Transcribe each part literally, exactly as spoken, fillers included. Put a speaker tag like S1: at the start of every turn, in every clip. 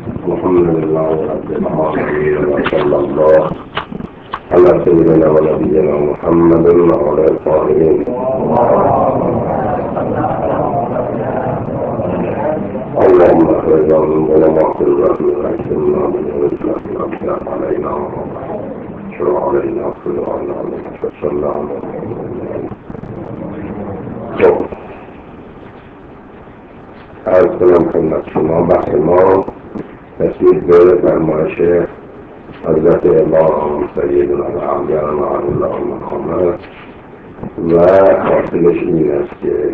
S1: الحمد لله رب العالمين وصلى الله على سيدنا ونبينا محمد وعلى الطاهرين. اللهم اخرجنا من ظلمات الوهم واكرمنا من الاسلام وافتح علينا واشرع علينا واغفر عنا وصلى على از کنم خدمت شما بحث ما تصویر دوره فرمایش حضرت امام سیدنا الانبیاء علی الله مقامه و حاصلش این است که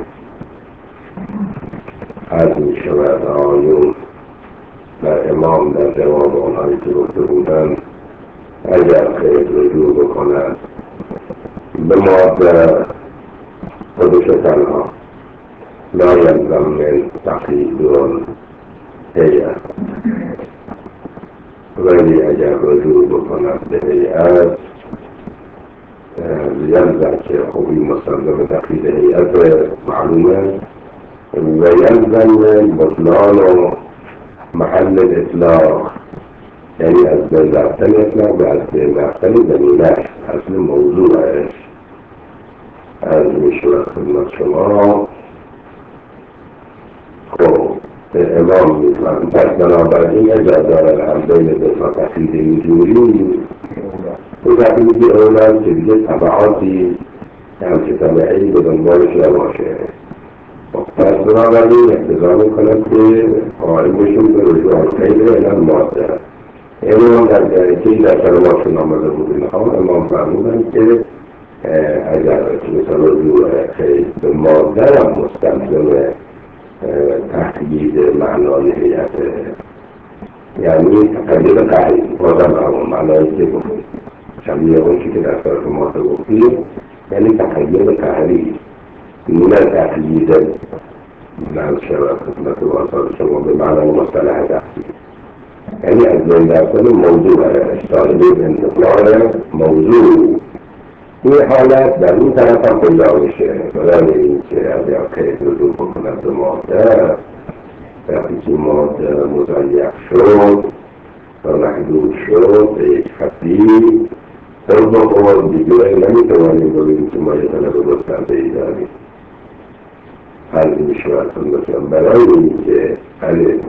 S1: از می شود آیون و امام در جواب آنهایی که گفته بودند اگر خیر رجوع بکند به ماده خودش تنها لا يلزم من تقلید الهیئة، ولی اگر رجوع بکند به هیئت یلزم که خوبی مستلزم تقلید هیئت معلومه و یلزم بطلان و محل الاطلاق، یعنی از بین رفتن اطلاق و از بین رفتن زمینش اصل موضوعش. از میشود خدمت شما خب امام میتونم پس بنابراین اجازه دارن هم بین دو تقلید اینجوری تو تقلیدی اولاد که دیگه طبعاتی همچه طبعی به دنبالش نباشه. پس بنابراین اقتضا میکنم که قائمشون به رجوع الخیر الی الماده. امام در جایتی در کلماتشون آمده بود اینها امام فرمودن که اگر مثلا رجوع خیر به ماده هم مستلزم تقیید معنای هیئت، یعنی تقیید قهری بازم همون معنایی که گفتیم شبیه اون چی که در طرف ما گفتیم، یعنی تقیید قهری نه تقیید من شود خدمت واسط شما به معنای مصطلح دستی، یعنی از بین رفتن موضوع طالب انتقال موضوع. این حالت در این طرف هم پیدا میشه برای این که اگر خیلی رجوع بکند به ماده وقتی که ماده مضیق شد و محدود شد به یک خطی خود با خود دیگه نمیتوانیم ببینیم که ما یه طلب گسترده ای داریم. حل میشود برای این که حل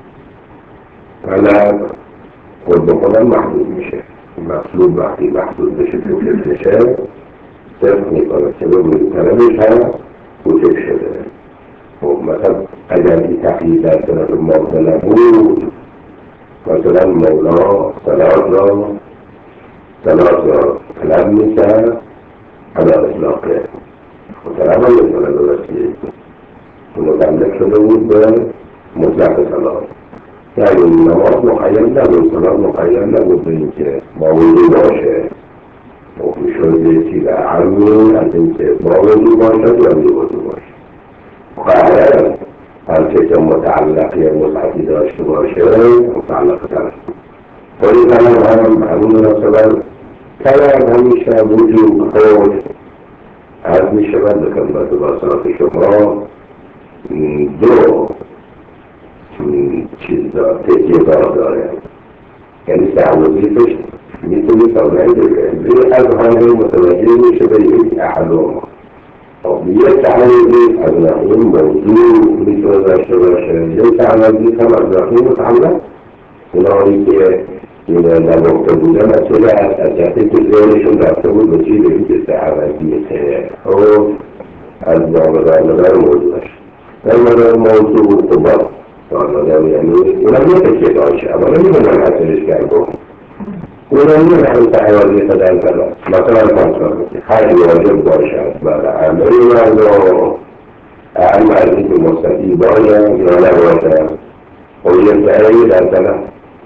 S1: طلب خود با خودم محدود میشه. مطلوب وقتی محدود بشه کوچک بشه صرف میکنه که بگوید طلبش هست کوچک شده. خب مثلا اگر این تقیید در طرف موضوع نبود مثلا مولا صلات را صلات را طلب میکرد علا اطلاقه و طلب هم میکنه درستی متعلق شده بود به مطلق صلات، یعنی نماز مقید نبود، صلات مقید نبود به این که با وضو باشه. مخفی شده یکی در عمی از این که با وضو باشد یا بی وضو باشه. خواهر هرچه که متعلق یا مصحفی داشته باشه متعلق تر خودی طلب هم همون مناسبت طلب همیشه وجود خود از می شود به خدمت واسطات شما دو چیز دار تکیه دار داره، یعنی تعوضیفش میتونی تاونهی بگه از همه متوجه میشه به یک احلام. یک تعوضیف از نحوه موضوع میتونه داشته باشه، یک تعوضیف هم از نحوه متعلق اونهایی که این نگفته بودن از چه از جهتی که ذهنشون رفته بود به چی به این که تعوضیفه خب از نامدار موضوعش در مدار موضوع قبار دارم، یعنی اونم یه تکیه داشته اما نمیدونم حسنش کردم اونم یه نحن تعوضی قدر کردم مثلا کنسان خیلی واجب باشد برای عملی مردم اهم از این که مستقی باید یا نباشد و یه سعی در طلب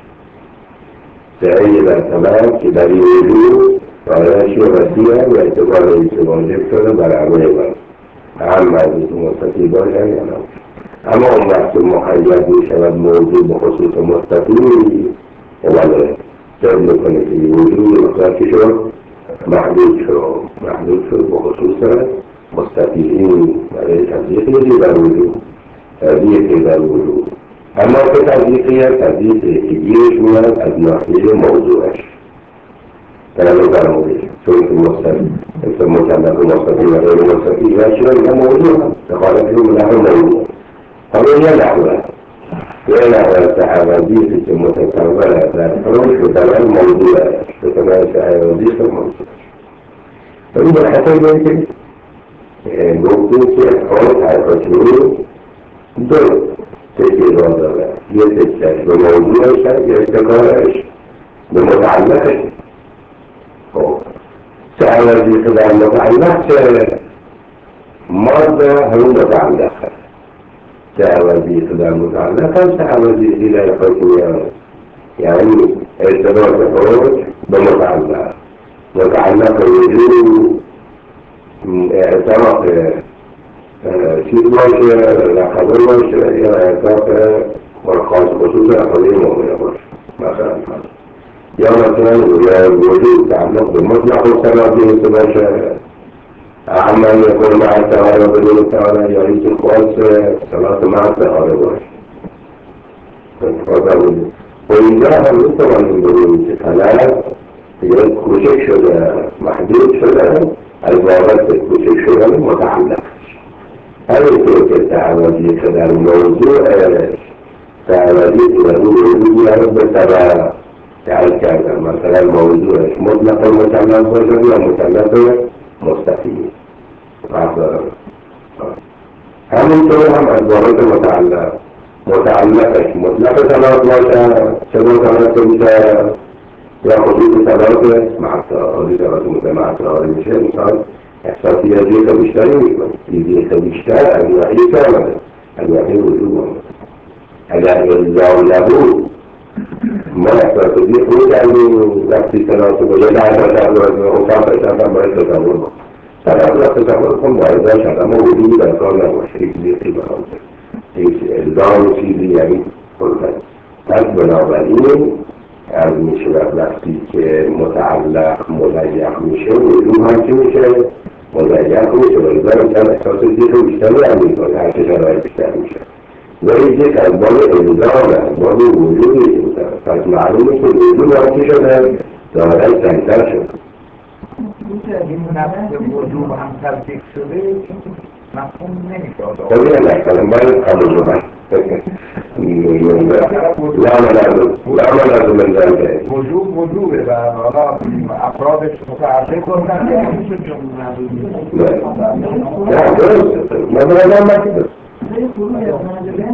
S1: سعی در طلب که در این وجود برایش یه وسیعه و اعتبار این که واجب شده برای عملی من اهم از این که مستقی باید یا نباشد. اما اون وقت مقید می شود موضوع به خصوص مستقیمی اوله جب میکنه که این وجود مقدر که شد محدود شد محدود شد به خصوص مستقیمی برای تضییق یکی در وجود تضییقی در وجود اما که تضییقی تضییق ایدیش میاد از ناحیه موضوعش کلمه فرمودی چون که مستقیم مثل مکلف مستقیم و غیر مستقیم و چرا این موضوع هم دخالت این نحو موضوع حالا یه نحوه یه نحوه تعوضی که متصوره در حروش بتمام موضوعش بتمام تعوضی که موضوعش ولی به حسن باید که گفتیم که حال حرکتونی دو تکی را داره یه تکش به موضوعش یه استکارش به متعلقش تعوضی که در متعلق چه ماده همون متعلق هست تعوضی که در متعلق هست تعوضی که در حکمی هست یعنی ارتباط خروج به متعلق متعلق وجود اعتراف چیز باشه رقبه باشه یا اعتراف خاص خصوص رقبه مومنه باشه مثلا یا مثلا وجود تعلق به مطلق و سلابیت باشه عمل يكون مع التعالى بدون التعالى يعني تخواص صلاة مع التعالى باشه وإنجا هم طبعا من ثلاث یک کوچک شده محدود شده البابت کوچک شده متعلق همینطور که تعوضی که در موضوع تعوضی که در اون وجود یارد به تبع تعال کردن مثلا موضوعش مطلق متعلق باشه یا متعلق مستقیم فرق دارم همینطور هم البابت متعلق متعلقش مطلق تلاق باشه چه متعلق میشه یا خصوص تلاق معطالی تلاق متمعطالی میشه مثال احساسی از یک بیشتری میکنه یک بیشتر از نوعی کامله از نوعی وجود آمده اگر الزام نبود ما احساسی دیگه خود کردیم وقتی تلاق با یه درد تلاق و خواهد تلاق باید تصور با تلاق تصور کن باید داشت اما وجودی در کار نباشه یک زیقی بخواد یک الزام چیزی یعنی خلقه پس بنابراین از میشه وقتی که متعلق مضیق میشه وجود هم چی میشه مضیق میشه ولی برای کم احساس دیگه بیشتر رو میکنه هر چه شرایط بیشتر میشه ولی یک از باب الزام از باب وجودی میشه پس معلومه که وجود هم چی شده دارای سنگتر شده
S2: این نفس وجود هم تصدیق شده مفهوم نمیشه
S1: خب یه نکنم باید قبول رو بند لا منازل لا منازل من ذلك
S2: وجود وجوده و حالا افرادش متعرض کنن نمیشه جمله
S1: نه درست مدرسه مکتب
S3: زي خروج المنازلات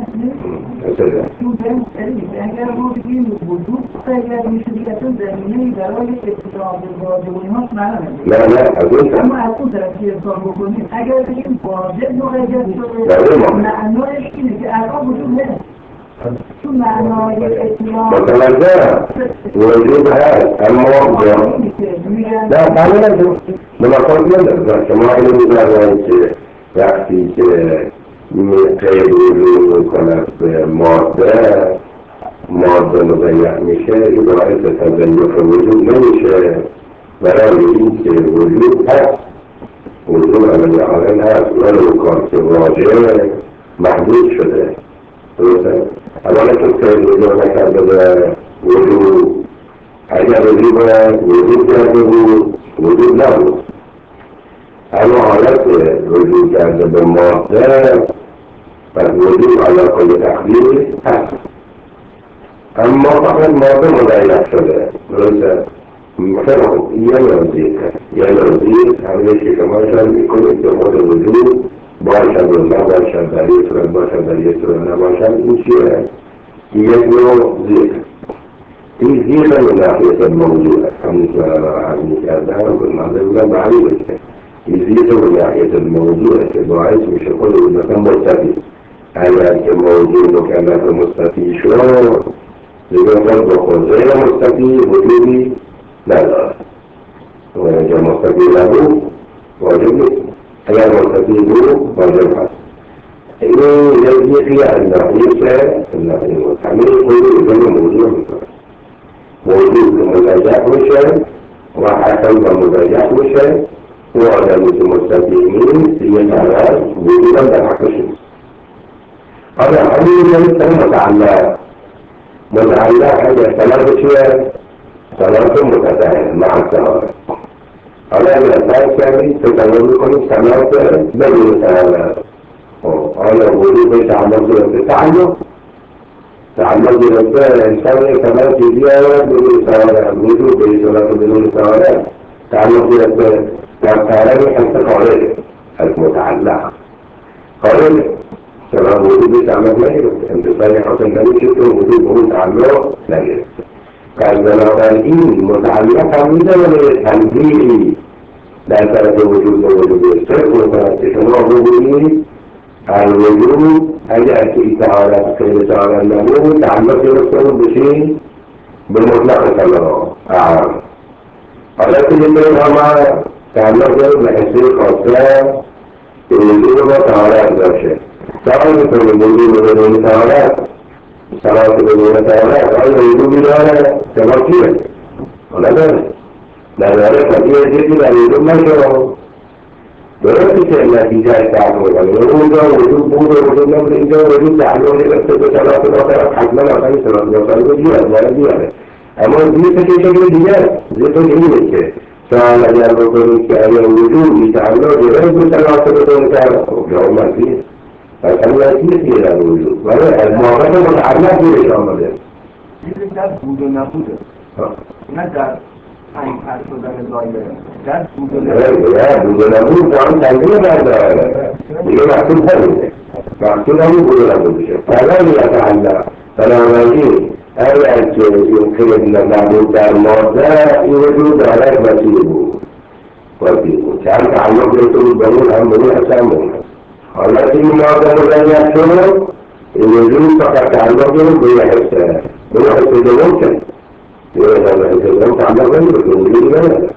S3: اگر ما بگیم وجود اگر میشه دیگه زمینه برای اقتضاء الواجب و ایناش معنا
S1: لا لا اقول
S3: اما از اون طرف که حساب بکنیم اگر بگیم واجب مقید شده معنایش اینه که الان وجود نیست چون معنای اتیان
S1: متوجه وجود هست اما لا تعالى نجم مناقض ندارد شما علم دارید که وقتی که قید وجود میکند به ماده ماده مضیق میشه این باعث تضیق وجود نمیشه برای این که وجود هست وجود عملی عالم هست ولو کار که واجه محدود شده درسته؟ اولا که قید وجود نکرده به وجود اگر وجود وجود کرده بود وجود نبود اما حالت وجود کرده به ماده پس وجود علاقه تقدیر هست اما فقط ماده مضیق شده درسته؟ مثلا یه نوزیق یه نوزیق همه که شما شد میکنید که خود وجود باشد و نباشد در یک صورت باشد در یک صورت نباشد این چیه؟ یک نوع زیق این زیق من ناحیت موجود است همین که را عرض کردم به منظر بودم بعلی بشه يزيد من ناحية الموضوع باعث مش كل مكان مستفي أنا كموضوع مكانات مستفي شو لذا بقول غير مستفي وجودي لا لا وإذا مستفي له واجب غير مستفي له واجب حس إنه يجي أن ناحية الناحية المتحمل كل إذا موضوع موجود مزاجات مشان وحسن مزاجات مشان وعلى المستقيمين في تعالى وجودا بالحق الشمس هذا حديث ليس متعلق متعلق حاجة ثلاثة شوية ثلاثة متداخل مع الثلاثة هذا الأساس يعني تتعلم كل ثلاثة بدون ثلاثة هذا وجود تعلق بالتعلق تعلق بالإنسان ثلاثة زيادة بدون ثلاثة وجود ثلاثة بدون ثلاثة تعلق بالإنسان تعلم حتى قارئ المتعلق قارئ سواء وجود تعلق لا يجب انتصال حسن ذلك شكل وجود وجود تعلق لا يجب كالزلطانين متعلقة من التنبيه لا ترد وجود وجود الشرك وترتشمع وجوده الوجود أجأتي تعالى كيف تعالى النمو تعلق يرسل بشيء بالمطلق الله أعلم ولكن يقول هما تعلق بحسين خاصة الوجود تعالى الزرشة تعالى كل الوجود وجود تعالى صلاة بدون تعالى وأيضا يقول لنا تمكينا ولا ذلك لا ذلك فهي جديد أن يقول ما شاءه برأسك النتيجة تعلم الوجود وجود بوضع وجود نمر إنجا وجود تعلم لنفسك صلاة الوطرة حكمنا خمس صلاة الوطرة وجيئة ولا جيئة أما دي فكي شكل ديار دي فكي سأل أجاب ربك أن الوجود تعلم لغير صلاة الوطرة وجعوا ما فيه فالله يسير إلى الوجود المعرفة متعلقة بالإشامة
S2: چیزی در بود و نبوده نه در این حد شدن ظاهره در بود و نبوده
S1: لا بود و نبود آن تنظیم برداره دیگه محصول همینه محصول همین بود و نبودشه فلا یتعلق بنابراین اگر که یمکن نبود در ماده این وجود دارد وسیع بود وسیع بود چه هم تعلق رسول بمون هم بمون اصلا بمون حالت این ماده مدنیت شد الوجود فقط تعلق به یه حسه به یه حسه دوم کرد یه حسه دوم تعلق نمی به وجود نمید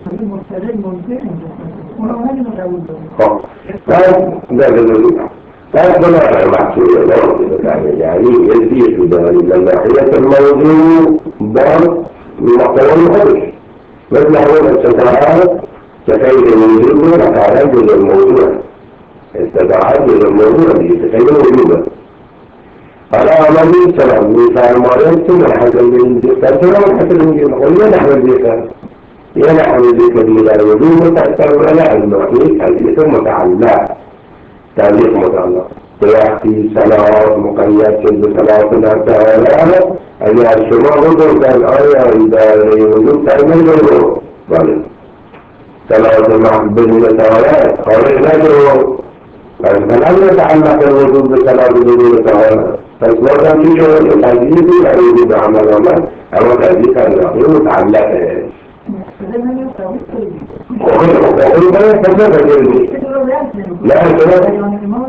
S1: خب بعد ده بزرگی بعد بناء محصول الله يعني يزيد من الناحية الموضوع بعض مقوم الحدث مثل هو الاستطاعات تخيل الوجود وتعالج الموضوع استطاعات الموضوع بيتخيل وجوده فلا عمل السلام مثال مريض ثم حسن من ذكر ثم حسن من ذكر ينحو الذكر ينحو الذكر إلى الوجود متأثر ولا المحيط الذكر متعلق تعليق متعلق ويأتي صلاة مقيد بصلاة تعالى أن الشماء غضر كالآية إذا وجود تعمل غيره ظالم صلاة المحبين تعالى خارج نجره فلم يتعلق الوجود بصلاة بدون تعالى فإصلاة في شغل الحديث الوجود عمل عمل أو الحديث الأخير متعلق وغير وغير ما يتعلق جلدي لا يتعلق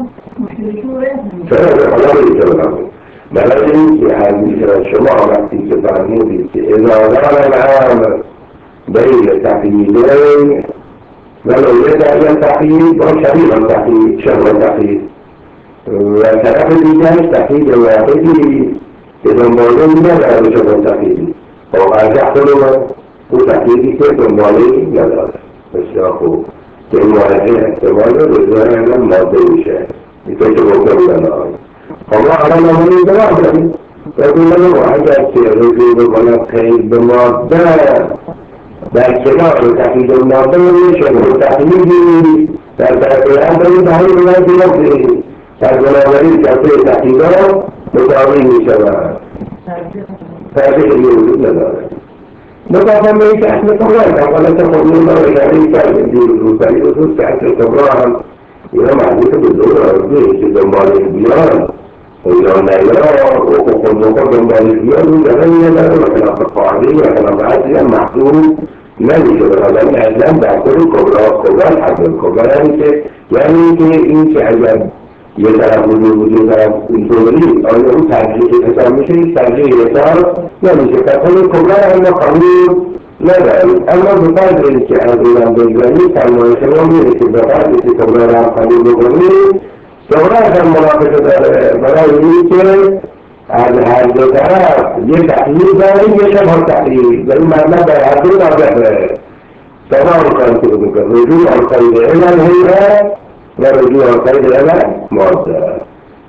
S1: فلا يتعلق بلكن في هذه الشماعة التي تفهمون إذا دار العام بين تحليلين ولو يدعي التحليل وشبيه التحليل شبه التحليل وكلام الإنسان تحليل واحد إذا موضوع لا شبه التحليل وأرجع له وتحليل كيف موضوع لا الشاقو كالمواجهة احتمالا بالظاهر الموضوع شيء يكتبه كبيرا فالله على من يتواصل فيقول له حاجات رجل ونقل بمادة باعتبار تحليل المادة ويشبه تحليل فالأمر تحليل الله في نفسه فالبنابرين كثير تحليله متعوين شبه فهذه الوجود لذلك نظافة ميت أحنا كبراها ولا تقولون الله يعني كان يدير الوسائل وصول تحت كبراها إذا ما عندك بالدورة أرضيه جدا مالك بيان وإذا ما يرى وقل مقدم مالك بيان وإذا لا وكنا تقاعدين وكنا بعدين محدود ما يجب هذا الإعلام بأكل الكبرى كبرى الحد الكبرى يعني يعني كي إنك عجب يتعب وجود يتعب الدوري أو يقول تعجيل يتعب مش تعجيل يتعب يعني كتقول الكبرى أنه قانون لا بأس أما بقدر الاتحاد الإمام بالجاني كان يسمون الاتفاقات التي تبرر عن قانون القانون سوراء المناطق برايك هذا هذا يتحليل ذلك يشبه التحليل لما مدى يعطون عبده سواء كان تلك رجوع القيد إلى الهيئة ورجوع القيد إلى مؤدى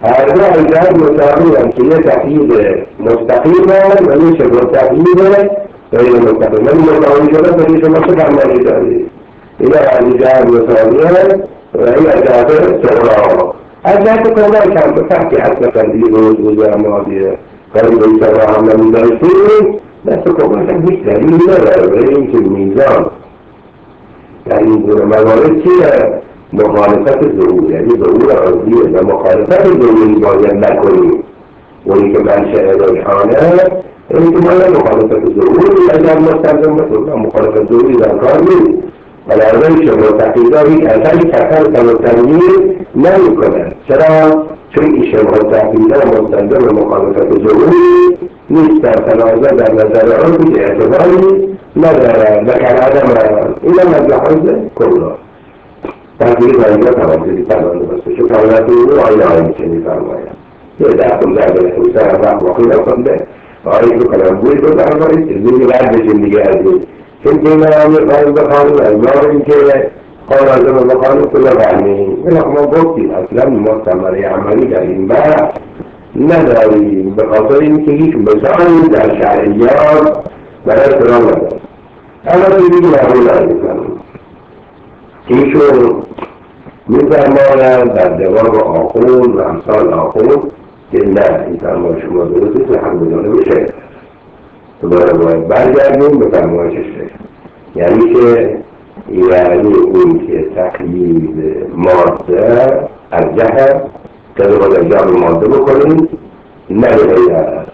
S1: هذا إيجاد مساوية هي تحديد مستقيمة وليس مستقيمة غير مستقيمة المساوية فليس مستقيمة عن الإيجاد إذا الإيجاد مساوية وهي إيجاد صغرى الذات كما كان بتحكي حتى تنبيه وجاء ماضية قريب يسرع من الفيلم بس كما كان بالتالي لا يمكن الميزان يعني ما ورد مخالفة الظهور يعني ظهور أرضية ده مخالفة الظهور باید نکنیم ولی که من شاید الحانه این که من مخالفة الظهور اگر مستلزم بکنم مخالفة الظهور در کار نیست ولی ارزش متقیده هیچ اصلی کسر تمتنگیر نمی کنه چرا؟ چون ایش متقیده مستلزم مخالفة الظهور نیست در تنازع در نظر آن که اعتباری نداره لکن عدم این مجلحاظ کلا تحصیل کنید را توجهی فرمانده بسته چون فرمانده او آینه آینه چنین فرماید یه دستم در دل خوزتر وقت واقعی نکنده آینه تو کنم بوی رو فرمایید زندگی بعد بشین دیگه از این چون که این هم خواهیم بخانیم از ما این که خواهیم از بخانیم کلا فرمیم این ما گفتیم اصلا ما ثمره عملی در این بحث نداریم به خاطر این که هیچ مثالی در شرعیات برای احترام نداریم اما دیگه معمول نداریم ایشون می‌فرماید در جواب آخوند و امثال آخوند که نه این فرمان شما درسته که هم بدانه بشه دوباره باید برگردیم به فرمایشش یعنی که یعنی اون که تقیید ماده از جهت که باید انجام ماده بکنیم نه به غیر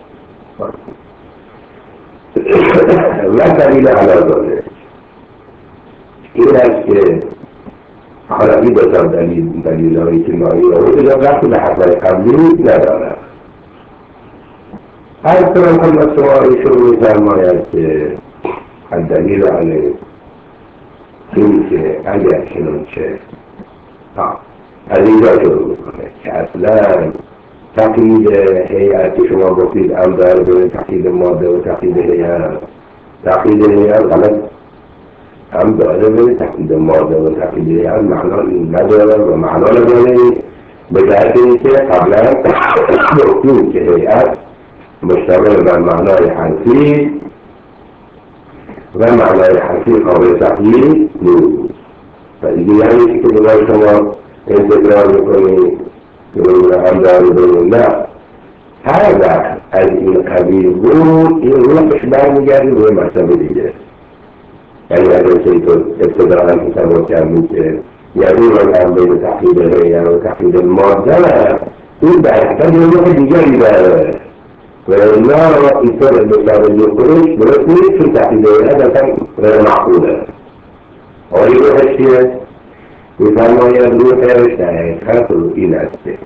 S1: و دلیل علی ذلک این است که حالا این دوتا دلیل دلیل هایی که مایی رو اجا وقتی به حضر قبلی ندارد هر کنم هم از شما ایشون می فرماید که الدلیل علی این که اگر چنانچه از اینجا شروع میکنه که اصلا تقیید هیئت که شما گفتید امدار بین تقیید ماده و تقیید هیئت تقیید هیئت غلط هم داره به تقیید ماده و تقیید هیئت معنا نداره و معنا نداره به جهت اینکه قبلا گفتیم که هیئت مشتمل بر معنای حرفی و معنای حرفی قابل تقیید نیست و دیگه یعنی که دوباره شما انتظار میکنید هم داره بگیم نه هر وقت از این قبیل بود این روحش برمیگردی روی مرتبه دیگه یعنی اگر که تو ابتداعا تصور کردیم که یعنی رو هم بین تقیید هیئت و تقیید ماده این بحثا یه روح دیگری داره و اینا اینطور بشاره خودش درست نیست چون تقیید هیئت اصلا غیر معقوله آقای روحش چیه؟ میفرماید روحش در حقیقت رو این است که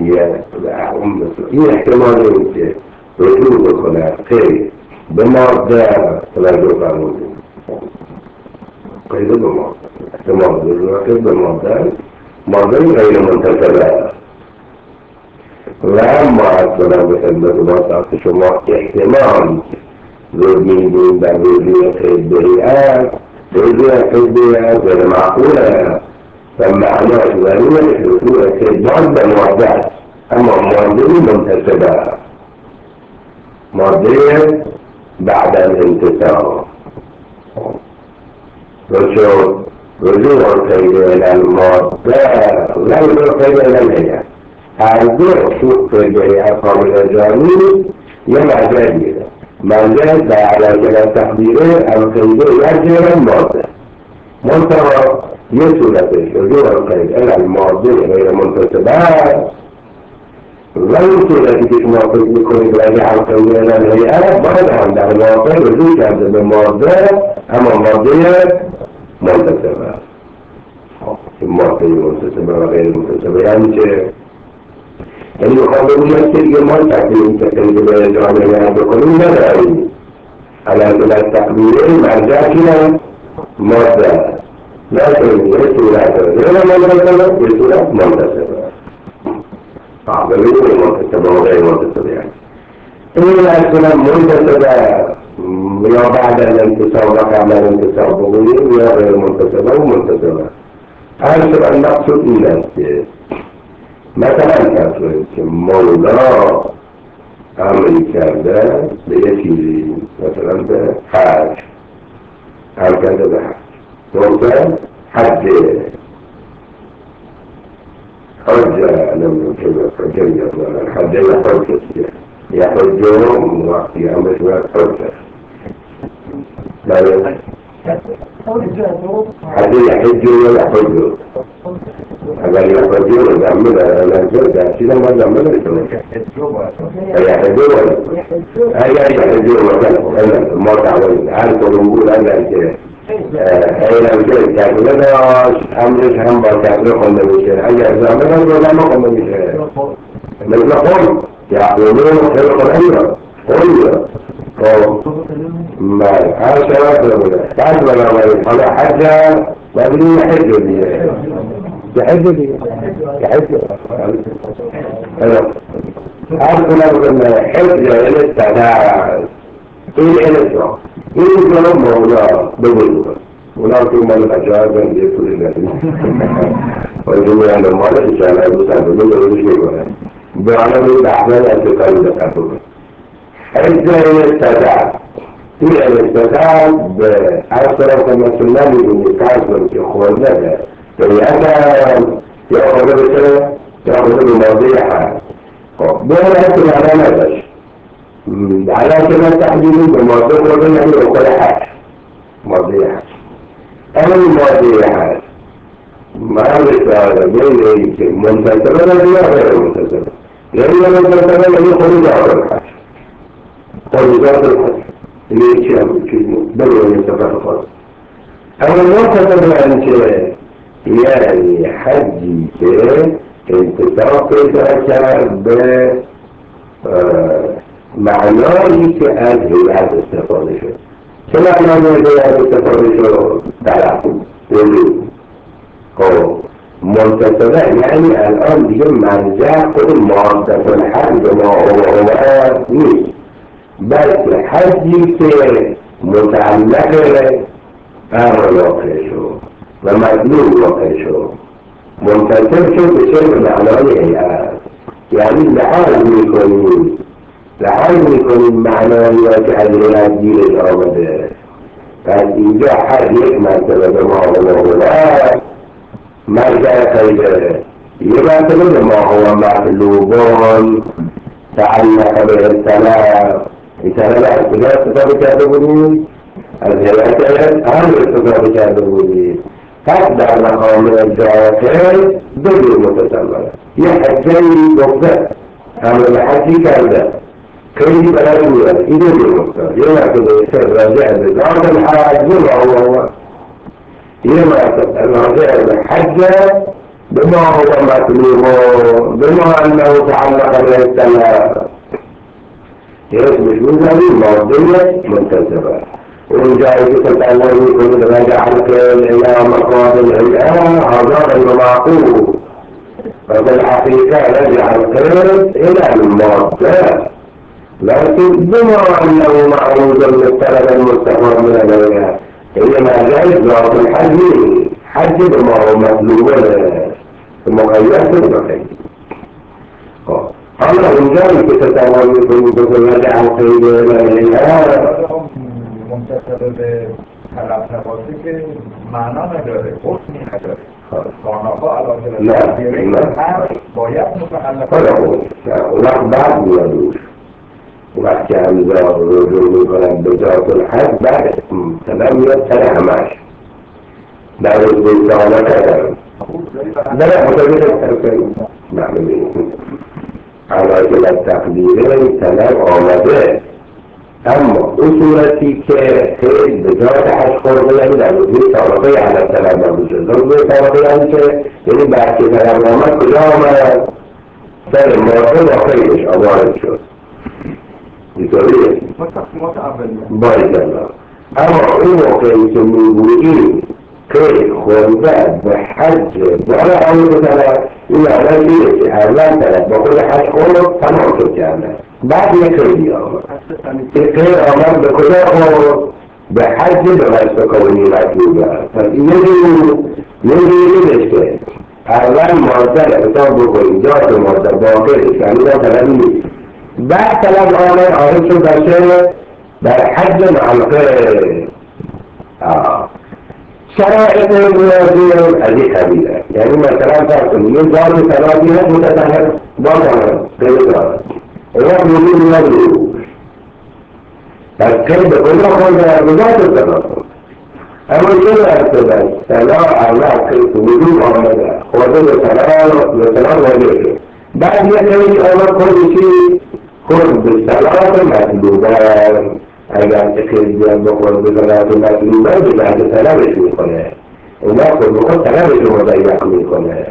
S1: این احتمال این که رجوع بکنه خیلی به ماده توجه فرمودیم قیده به ماده احتمال رجوع به ماده ماده غیر منتسبه و اما اصلا به خدمت ما ساخت شما احتمال رو میدیم در رجوع قیده هیئت رجوع قیده هیئت غیر معقوله و معناش و روحش رجوع قیده به ماده است اما ماده منتسبه ماده بعد الانتصاب رجوع رجوع القيد الى الماده لا يرجع القيد الى الهيئه هذا شوف الهيئه قابل الجانب يمع جديده مجال على كلا تقديره القيد يرجع الى الماده منتهى يسولته رجوع القيد الى الماده غير منتسبه ويمكن أن تسمع فكرة راجع القيد إلى الهيئة بعد عن در الواقع رجوع کرده به ماده اما ماده منتسبه ماده منتسبه و غیر منتسبه یعنی چه؟ یعنی بخواه بگوید که دیگه ما تقدیم که قید به جامعه هیئت بکنیم نداریم علاوه بر تقدیره مرجع کنه ماده لكن یه صورت غیر منتسبه یه صورت منتسبه قابل منتسبه و غیر منتسبه يعني این اصلا منتسبه یا بعد الانتصاب و قبل الانتصاب بگوییم یا غیر منتسبه و منتسبه اصلا مقصود این است که مثلا کسایی که مولا عملی کرده به یه چیزی مثلا به حج هم کرده به حج مثلا حج حجة لم يكن حجية ولا حجية حجة يحجون وقت أمس حجة لا حجية حجة ولا حجة أقل يحجون يعملها لا جودة سيدا ما يعملها أي يحجون أي يحجون مثلا ما تعمل عارف ونقول أنا أين الجيد كانوا لنا أمرش هم بكاتره خلنا بيشير أي أزامنا ولا ما خلنا بيشير مثل قول يقولون خير قلنا قل ما هذا شرط لنا بعد ما نعمل على حاجة ما بدنا يحجوا لي يحجوا لي يحجوا أيوة هذا كنا حجة للتداعي إيه إلى إيه مولا بقول ولكن ما الأجابة يكون الذي والجميع لما لا إشارة يساعد من الرجل ولا بعلم الأحوال أتقال لكاتب إذا يستطاع إذا يستطاع بأكثر كما سنالي من الكاسر في أخواننا فلأنا يأخذ بسنة يأخذ بمواضيعها بولا أكل على نفسه على كما تحديد بمواضيع وبين أن يقول حاجة مواضيع أنا المواضيع ما أعرف بين منتسبة ولا غير منتسبة لأن المنتسبة الذي يخرج على الحاجة خرج على الحاجة اللي يشام في بلوى يتفقط أما المنتسبة أنت يعني حجي انتصاب ذلك ب معناه كأنه هذا استفاده شو كما معناه هذا استفاده شو تعلق وجود هو منتسبة يعني الآن بيجمع نزاع كل منتسبة الحج ما هو هو نيس بس حجي متعلقة أمر واقع شو ومطلوب واقع شو منتسب شو بشيء معناه يعني لحال يكون لحال يكون معنويات هذه الدين الأمد فإذا حد يكمل سبب ما هو لا ما جاء خير يبقى سبب ما هو مطلوب تعلق بالسلام إذا لا استجاب سبب كاتبوني الهلاكات أمر سبب كاتبوني تقدر مقام الجاكل بدون متسمى يحجي بغضاء أمر الحجي كذا كيف بلغوا إذا بالمختار يمكن يصير راجع بذات الحاج بما هو هو يمكن الراجع بالحجة بما هو مطلوب بما أنه تعلق بالسلام يصبح من هذه الموضوعية منتسبة وجاء تتعلم يكون راجع إلى مقام العلم هذا المعقول فبالحقيقة رجع القيد إلى الموضوع لكن بما أنه معروض للطلب المستقر من الأولياء إنما جائز ضعف الحج حج بما هو مطلوب المقياس المقيد الله رجال تتعلم يكون راجع القيد إلى العلم
S2: منتسب به طلب نباسی که معنا نداره حسنی نداره معناها علاوه بر باید متعلق
S1: وقت بعد میادوش وقتی همزا رجوع میکنن به ذات الحج بعد تمام میاد سر همش در روز بیتانه کردن در مطابق ترکن معلومی علاوه بر تقدیره طلب آمده اما اصولتی که خیلی به ذات حج خورده نمی در روزی طالبه علت طلب نبوشه روزی طالبه یعنی که یعنی بحثی طلب آمد کجا آمد سر مارده با خیلیش آوارد شد اینطوریه باید الله اما این موقعی که میگوییم که خورده به حج بالا آمده طلب این اول دیگه که اول طلب با خود حج خورد تمام شد کرده بعد یک خیلی آمد خیلی آمد به کجا خورد به حج به وجه کونی مطلوبه پس یه جوری یه جوری داشته اول ماده را حساب بکنید جات ماده باقی یعنی در طلب نیست بعد طلب آمد عارف شد باشه در حج معلقه شرائط موازی از این قبیله یعنی مثلا فرض کنید یه ذات صلاتی هست متطهر باز غیر صلات وقت وجود نداره پس قید کجا خورده بذات صلات اما چه ارتباط صلاح الله قید وجود آمده خورده به صلاح واجه شد بعد یه قید آمد خودشی خود به صلاح مطلوبه اگر قید بیان بخورد به صلاح مطلوبه به بعد طلبش میکنه اون وقت بخور طلبش رو مضیق میکنه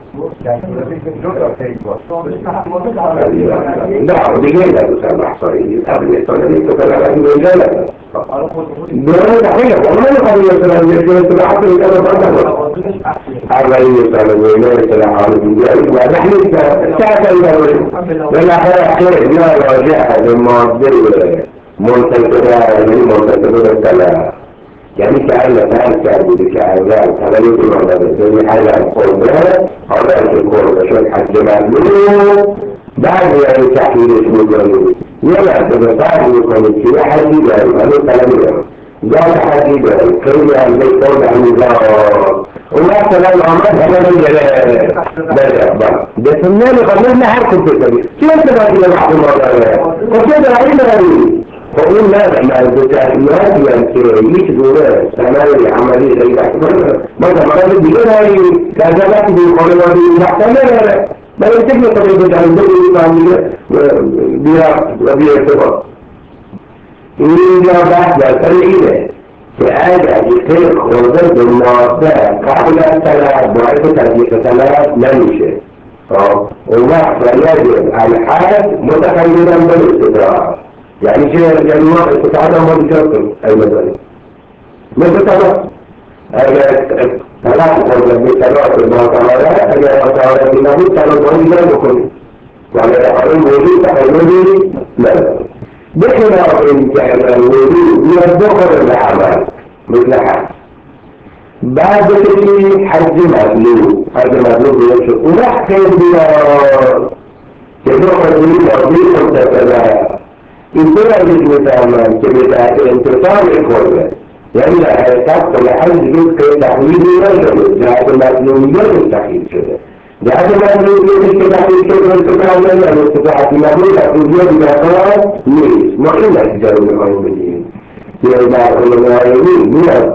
S1: لا دیگه ندوستم بحثایی تبلیغتانه نیست و طلبت میگه ندارم دوره دقیقه اما نمیخواد یه سلام یه اصطلاحات رو کنه بردم اولی سلام یه اصطلاحات دیگه و نحنی ساعتا داریم بالاخره خیر یا راجع به ماده منتظره یعنی منتظره بالطلب یعنی که اول فرض کردید که اول طلبی که مانده یعنی اول قربه حالا که قربه شد حج مطلوب بعد یعنی تحلیلش میکنید یه مرتبه فرض میکنید که یه حجی داریم هنوز طلبی داریم ذات حجی داریم خیلی هم به قرب همیزان اون وقت طلب آمد همه رو گره بله بله دست نمیخواد مثل هر کسی کنید چی اتباقی به محض ما داره و چه داری داری خب این نه مردوکاتیات یعنی که هیچ دوره سنوی عملی غیر احتمال ما زمانات دیگه داریم که از وقتی بین خانه ما داریم وقتا نداره برای تک نتاقی به جانبه این فهمیده بیا ارتباط اینجا بحث در سر اینه که اگر یک خورده به ماده قبل از طلب باعث تطبیق طلب نمیشه اون وقت فریجب الحد متخیلا بالاستطاعت يعني شيء يعني ما استطاعنا ما بيجرب أي مدارس ما استطاعنا ثلاث قرن من ثلاث ما تعالى أجل تعالى بناه تعالى ما بيجرب وعلى الأقل موجود تحيلي لا بخلاف إن كان الوجود من الذكر الأعمال مثل حج بعد كده حج مطلوب حج مطلوب يمشي ونحكي بلا كذوق الدين مرتبط انتبه للمتأمل كبداية انتصار الكل يعني الحركات الحج جزء تحويل الرجل جاءت المطلوبيات مستحيل كده جاءت المطلوبيات مستحيل كده انتصار الرجل الاستطاعة المطلوبية تحويلية بأخرى ليش؟ معنى تجارب المؤمنين في بعض المؤمنين من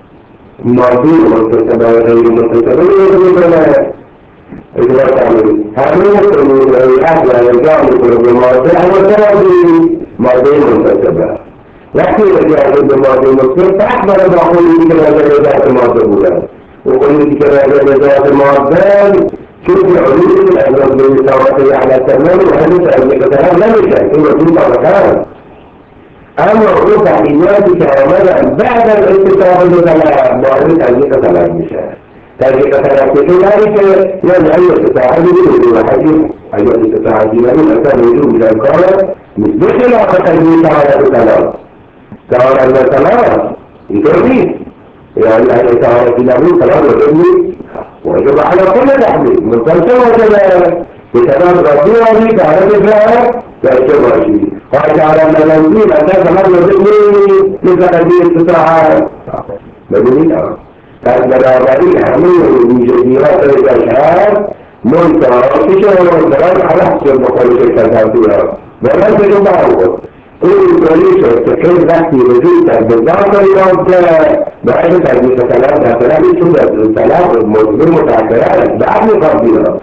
S1: الماضي والمنتصبة وغير المنتصبة وغير إذا تعمل هذا الأهل والجامع والمواضيع هو تراضي مواضيع منتسبة لكن إذا أخذ مواضيع منتسبة فأحضر بقول كما جلسات المواضيع وقل كما جلسات المواضيع شوف العلوم الأجرب بالتوقع على تمام وهذا تأمين كلام لا يشاء كما كنت مكان أما عروض تحليلات كرامة بعد الانتصاب لكلام بعد تأمين كلام يشاء تجد ثلاثة ذلك يعني أي استطاعة يجب الحديث أي استطاعة يجب أن يجب إلى القرار مثل علاقة المتعالى بالكلام تعالى الكلام يتربيه يعني أن تعالى كلامه كلام وجبه ويجب على كل تحديد من تنسى وجبه بكلام ربيه تعالى بفعله فأجب شيء قال تعالى أن الأنزيل أن كلام وجبه مثل هذه الاستطاعات مدنين فالبلاغين عملوا من جديرات الأشعار منتظرة ومنتظرة على حسب مخالفة الكتابية ولا تجب معروض قولوا الكوليشة التكرير نحكي وجودة بالضغط اليوم بعد تجديد ثلاثة ثلاثة شدة ثلاثة بالمتعكرات بعد مقابلة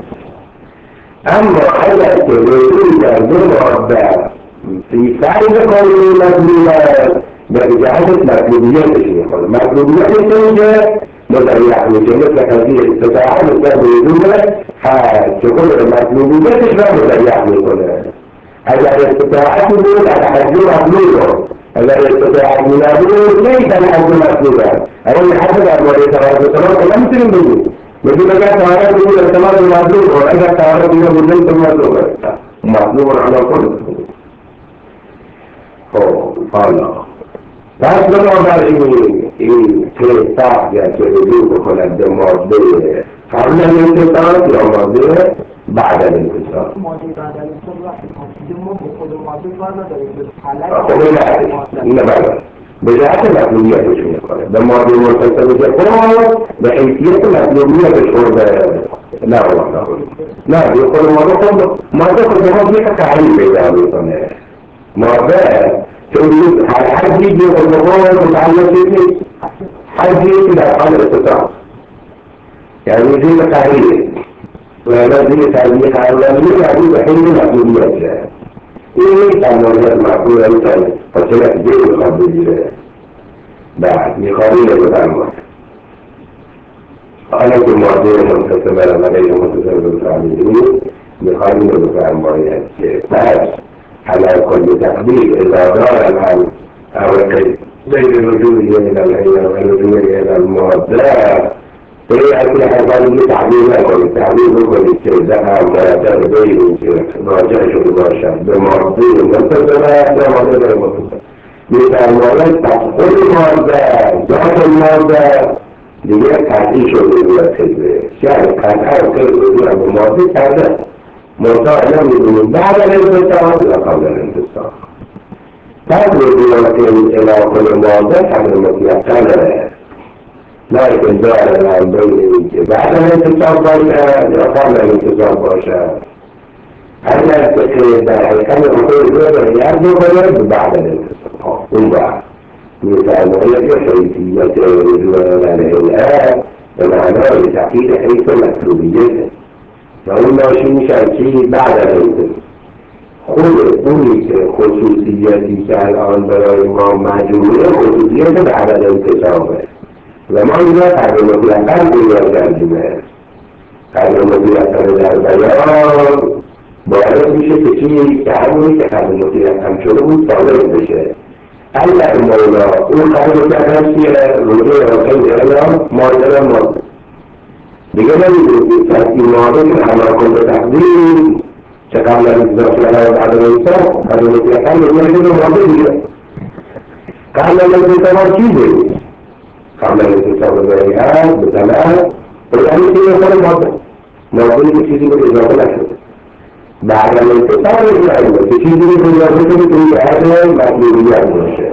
S1: أما حدث وجودة بالمعبع في فعل قولي مدلولات بإجازة مطلوبيات الشيخ مطلوبيات الشيخ مضيع وجملة هذه الاستطاعة مستقبل الدولة تكون المطلوبيات الشيخ مضيع وكلها هذا الاستطاعة تقول على حد مطلوبه هذا الاستطاعة مطلوبه ليس الحد مطلوبه أولا حسب أمر التوارث لم تلم به مثل ما كان تعالى يقول التمام المطلوب وإذا تعالى يقول مدلت المطلوب مطلوب على كل قال فأصبحوا بر این این که صحب یا که وجود بکند به ماده قبل الانتصار یا ماده بعد الانتصار؟
S2: ماده بعد الانتصار وقتی ما به خود ماده کار نداریم.
S1: خب این نه به جهت مطلوبیتش میکنه به ماده منتصر که خود به حیثیت مطلوبیتش خورده نه والله نه به خود ماده خود ماده خود خود یک تحلیل پیدا میکنه ماده چون هر هر چیزی به خود خود متعلق نیست هر چیزی که در حال استطاعت یعنی زیر تحلیل و انا زیر تحلیل قرارانی یعنی به حیث مطلوبیت این نیست هم ماده معقول هستن فاصله دیگه میخواد بگیره بعد میخواد اینه بفرماید حالا که ماده منتصبه و غیر منتصبه بفرمایید میخواد اینه بفرماید که پس على كل تقدير إذا دار الآن أو بين رجوعه إلى العين ورجوعه إلى المادة فيأتي حفظ تعبير لكم تعبير لكم استهزاء ويأتي بين راجعش بباشا بمرضي منتصبة بمرضي غير منتصبة مثل مولد تقول المادة ذات المادة دیگه قطعی شده بود خیلی شاید قطعه و خیلی بودی اما ماضی کرده منطقه نمیدونیم بعد الانتصار یا قبل الانتصار بعد بودیم الى کل ماضی قبل مطلقه لیکن داره هم بینیم که بعد الانتصار باشه یا قبل الانتصار باشه اگر که در حقیقت خود رو باید بکنه بعد الانتصار اون بعد مثل حيثية رجوع الهيئات بمعنى لتحقيق حيث المطلوبية فقلنا شيء شيء بعد الانتصار خود اونی که خصوصیتی که الان برای ما مجموعه خصوصیت بعد الانتصاره و ما اینجا قدر مطلقا بیان کردیمه قدر مطلقا در بیان باید میشه که چیزی که همونی که قدر مطلقا شده بود ثابت بشه اگر مولا اون قدر مطلقا چیه رجوع رسول اعلام مادر مادر دیگه نمیدونی که این مادر که عمل کن به تقدیم که قبل از انتصار شده و بعد الانتصار قبل مطلقا میگه که مادر دیگه قبل از انتصار چیزی قبل از انتصار به بیعت به طلب یعنی که یه خود مادر مادری که چیزی به اضافه نشده بعد الانتصار میگه که چیزی به اضافه شده که این عهد مطلوبیت باشه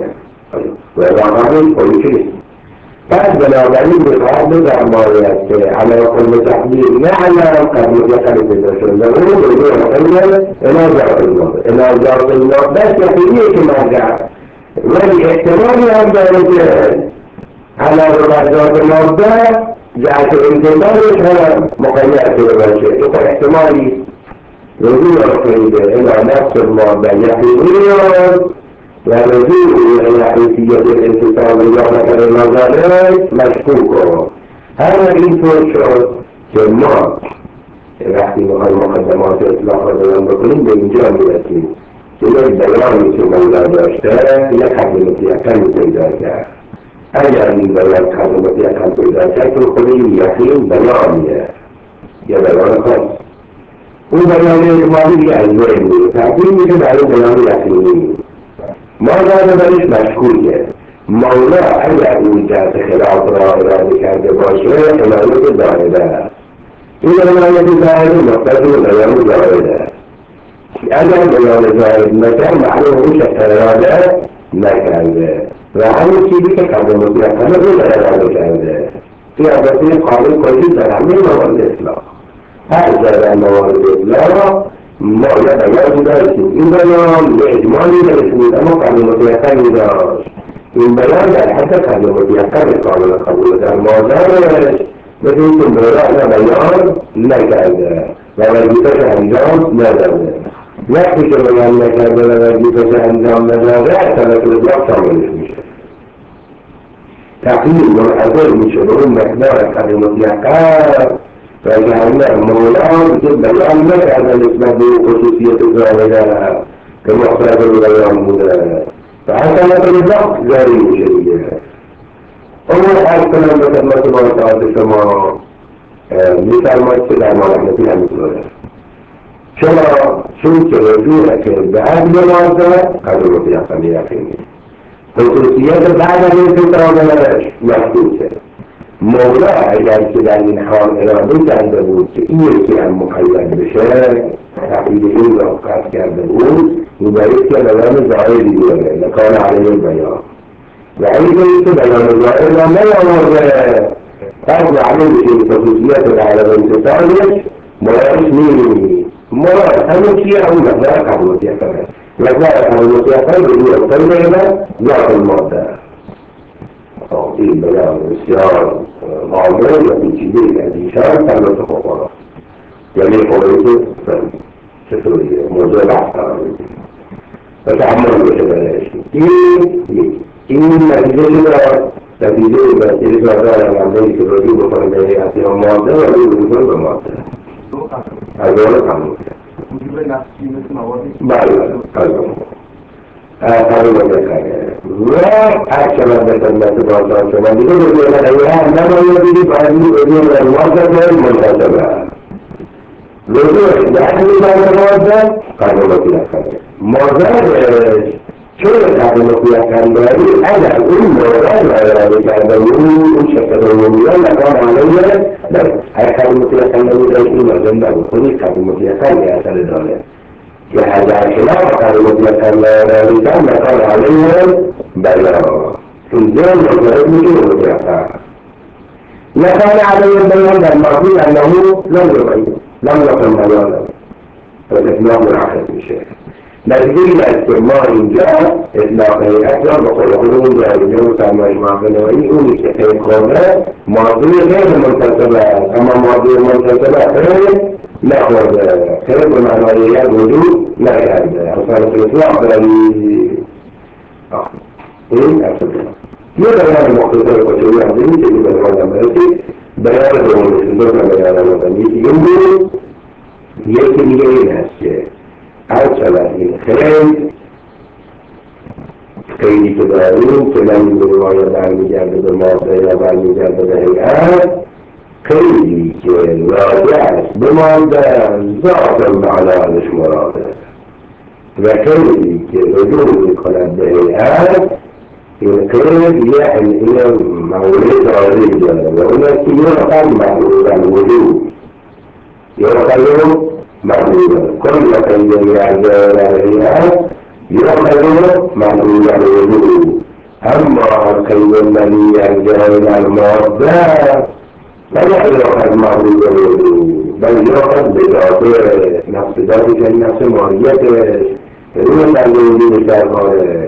S1: و واقعا پولیسی پس بنابراین میخواد بفرماید که علی کل تقدیر نه علم قد مطلقا پیدا شده اون بگه مطلقا اناجات الماده اناجات الماده شکلیه که مرجع ولی احتمالی هم داره که علی اناجات الماده جهت انتظارش هم مقید شده باشه تو احتمالی رجوع رسیده الى نفس الماده یقینی و رجوع الى حیثیت الانتصار بجانب نظره مشکوک هر اینطور شد که ما وقتی میخوایم مقدمات اطلاق را بیان بکنیم به اینجا میرسیم که یک بیانی که مولا داشته یک حد مطلقا پیدا کرد اگر این بیان حد مطلقا پیدا کرد تو خود این یقین بیانیه یه بیان خاص اون بیان اجمالی که از ذهن میره تبدیل میشه برای بیان یقینی ما داره برش مشکوکه مولا اگر این جهت خلاف را اراده کرده باشه عنایت زائده این عنایت زائده مقتضی بیان زائده اگر بیان زائد نکرد معلوم اون شخص اراده نکرده و همون چیزی که قبل مطلقا رو اراده کرده این البته قابل کلی در همه موارد اطلاق هر در موارد اطلاق ما یا بیانی داشتیم این بیان به اجمالی برسید اما قبل مطلقا داشت این بیان در حد قبل مطلقا کامل قبول در مادرش مثل این که مولا بیان نکرده و وظیفه‌اش انجام نداده وقتی که بیان نکرده و وظیفه‌اش انجام نداده طرف اطلاق شاملش میشه تقلیل منحصر میشه به اون مقدار قبل مطلقا و جهنم مولا که بیان نکرده نسبت به خصوصیت ظاهره که مختصر بیان بوده و حسنات اطلاق جاری میشه دیگه اما از کنم به خدمت باطاعت شما میفرماید که در مالحنفی همینطوره چرا؟ چون که رجوع که به عدل مازده قدر مطلقا یقینی خصوصیت بعد از انتصارش مشکوکه مولا اگر که در این حال اراده کرده بود که این یکی هم مقید بشه تقیید این را قصد کرده بود میبایست که بیان ظاهری بیاره لکان علیه بیان و این که بیان ظاهر را نیامرده فرض علیه بشه خصوصیت على انتصالش مرادش نیست مراد همه چیه اون مقدار قبل متیقنه مقدار قبل متیقن به اصطل نیمه ذات الماده این بیان بسیار معامل و پیچیده از ایشان تمت خواهد یعنی خواهید چطوریه موضوع بحث قرار میدید و تعمل بشه برش این این نتیجه شده نتیجه بسیاری دادار عملی که رجوع بکنه به حیاتی ها ماده و رجوع بکنه به ماده از داره قانون
S2: وجوب نفسی مثل موادی
S1: بله قانون قانون بکنه و هر شما به خدمت بازار شما دیگه رجوع نگیره نماید دیدی باید رجوع به ماده منتصبه رجوع در میدان ماده قانون بکنه ماده چون قانون بکنه داری اگر اون مورد را اراده کرده اون شکل رومیان نکان علیه اگر قانون بکنه داری این مازن نبود خودی قانون بکنه اثر داره که اگر خلاف قانون بکنه اراده کرده نکان علیه بلا اینجا مورد میشه بکنه نکان علیه بیان در ماضی انه لم يبين لم يكن بيانا فالإطلاق منعكس بشيء نتيجة استعمال اینجا اطلاق اکثر بقولون جایزه سرمایه معنوی اونی که پیکانه ماضی غیر منتصبه اما ماضی منتصبه غیر نخورده غیر به معنای وجود نکرده اصلا اطلاق برای این اصلا یه بیان مختصر کچوی همزیمی که به بیان برسید بیان دومی دو تا بیان مدنی این بود یکی دیگه این هست که هر شود این خیلی خیلی که داریم که نمیدونی آیا برمیگرده به ماده یا برمیگرده به هیئت خیلی که راجع است به ماده ذات المعنانش مراده و خیلی که رجوع میکند به هیئت این خیلی یعنی این مورد داری داره و اون است که یقدر محلول الوجود یقدر محلول كل خير عليها يؤخذ محلول الوجود أما الخير الذي يرجع إلى المادة لا يؤخذ محلول الوجود بل يؤخذ بذاته نفس ذلك النفس ماهيته دون الوجود كالخارج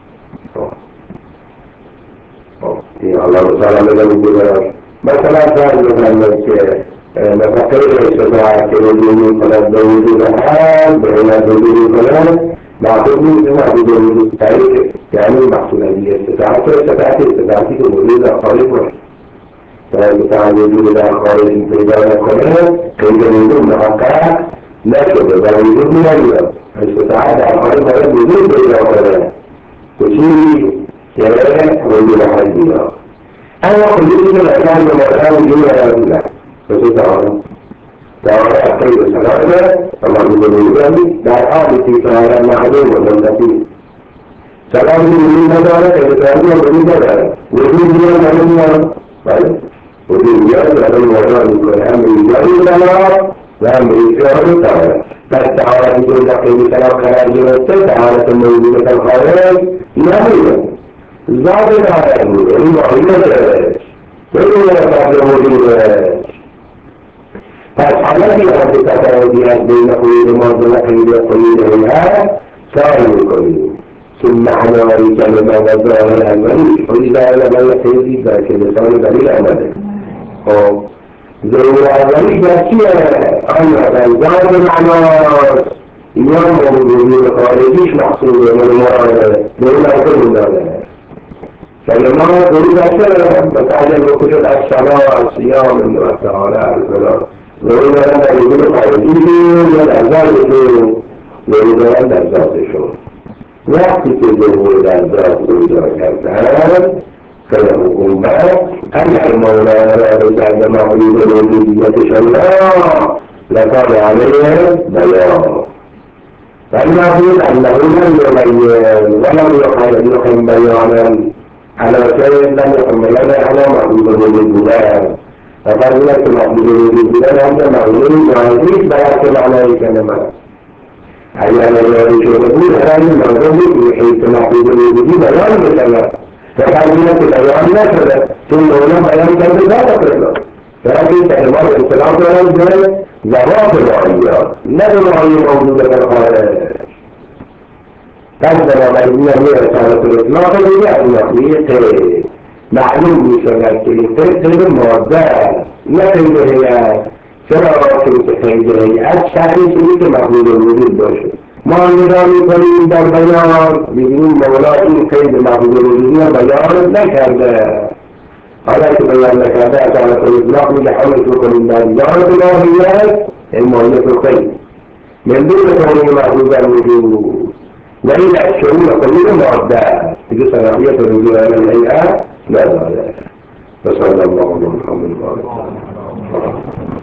S1: الله تعالى لم يقول مثلا فرض مثلا که نفقه استطاعت که وجودی کند به وجود حال به علت وجودی کند معقول نیست معقول وجود تایید یعنی مقصود از استطاعت استطاعت استطاعتی که وجود در خارج کنه و استطاعت وجود در خارج پیدا نکنه خیلی وجود محقق نشده و وجود نمیاد استطاعت در خارج باید وجود پیدا کنه کچی که وجود حال بیاد اما خودی که لکن به مطلب وجود نمیاد بسیار تعالى تعالى خير سلامة فمعلوم الوجود در حال في تعالى معلوم ومنتفي سلام الوجود مدارة إذا وجود مدارة وجود يوم معلوم وجود يوم معلوم وجود كل أمر يجري سلام وأمر يجري تعالى فالتعالى في كل خير سلام خلال جنوبته تعالى الموجودة الخارج نعلم ذات تعالى المعلومة كل ذات الوجود فالحالات التي تتوجه بين قيود الماضي وقيود قيود منها سائل القيود ثم حنواري كلمة وزارة الأولي وإذا أنا يقيد ذلك اللسان دليل أمده ذو الأولي جاسية أنا بلدان المعنى يوم وجود خارجيش محصول من المرأة دون أكل ذلك فلما ذلك أشياء فتعلم بكتب الصلاة الصيام الله تعالى الفلاح وإذا أنا يقول خارجين والأعزاء يقولون وإذا أنا أعزاء يشون وقتی که ظهور الأعزاء وإذا كانت فله أمات أن المولى بعد معبود الوجودية شلاء لقد عليه بيان فالمعبود أنه لم يبين ولم يقم بيانا على شيء لم يكن لنا على محدود الوجود فقال لك محدود الوجود هذا معلوم وعزيز بيان معنى كلمة أي أنا الذي يقول هذا الموضوع بحيث محدود الوجود بيان كلمة فقال لك بيان مثلا ثم هنا بيان كلمة لا تقرأ فهذه كلمات السلام عليكم ذوات الوعيات لا الوعي موجودة في الخارج تقدر بأنها هي رسالة الإطلاق اللي يأتي معلوم بسنة كلمة الموضع لكن هي سنوات كلمة هي أكثر شيء محدود الوجود بشر ما النظام يقولون در بيان بيقولون مولاتي كيد محدود الوجود بيان نكرده هذا بيان نكرده رسالة الإطلاق اللي حاولت تقول بيان بالله المؤلف الخير من دون كونه محدود الوجود وإلى الشؤون كلها معدة في صلاحية الرجوع إلى الهيئات لا لا لا فصلى الله على محمد وعلى آله